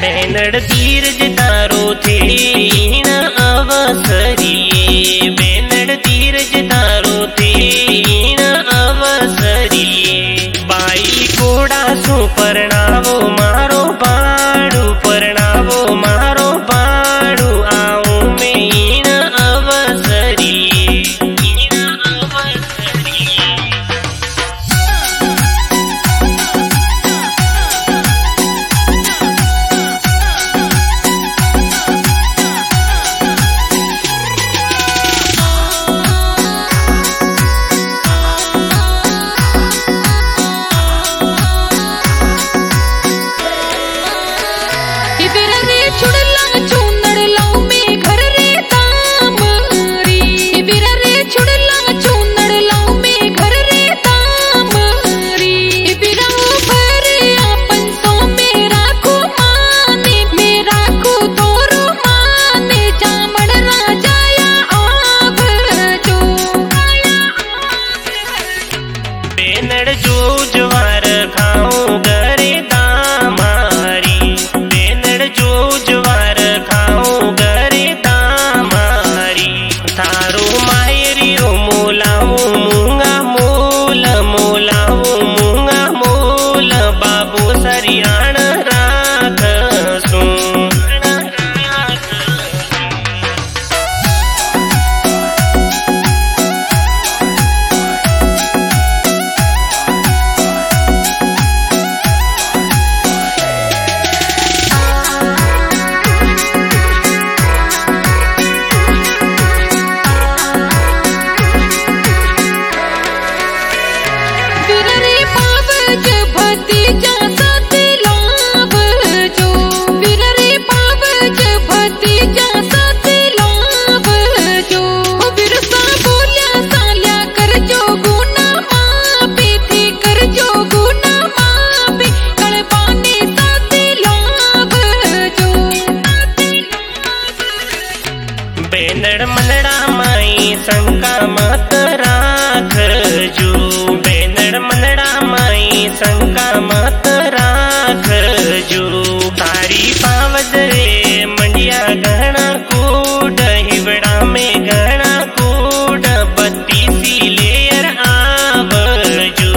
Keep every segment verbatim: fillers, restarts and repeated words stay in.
बेनड़ धीरज तारो थीण अवसरिये बेनड़ धीरज तारो थीण अवसरिये बाई कोड़ा सु परणावो मारो बाड़ू परणावो मारो बाड़ू आऊं में अवसरिये अवसरिये बेनड़ जो ज्वार खाऊं गरे दामारी बेनड़ जो ज्वार खाऊं गरे दामारी थारो मायरियो मोलाऊ मूंगा मोल मोलाऊ मूंगा मोल बाबू सरियाण राख सू बेनड़ मनड़ा माई शंका मत राख जू बेनड़ मनड़ा माई शंका मत राख जू तारी पावद रे मंडिया गहना कूड हिवड़ा में गहना कूड बत्ती सी लेयर आव जू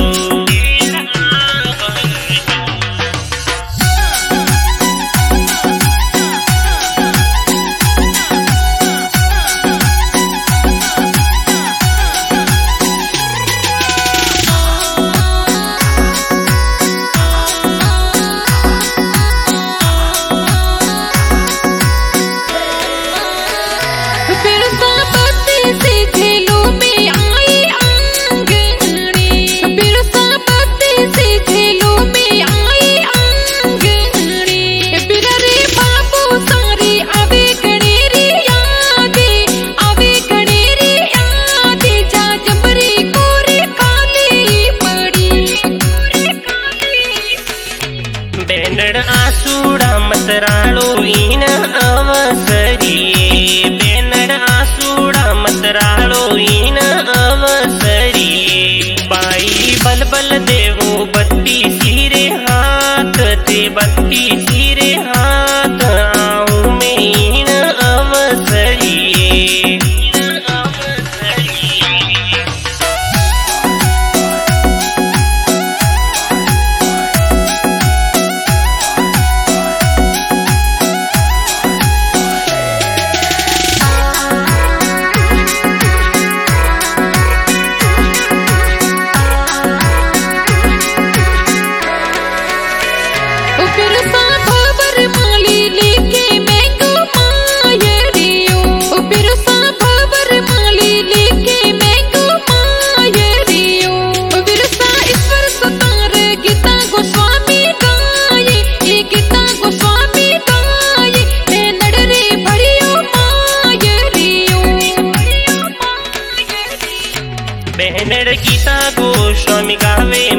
बेनड़ आसूड़ा मतरालो इन अवसरिये बेनड़ आसूड़ा मतरालो इन अवसरिये बाई बल बल देवो बत्ती सिरे हाथ ते बत्ती सिरे हाथ आऊं में इन अवसरिये बेनड़ गीता गोस्वामी गावे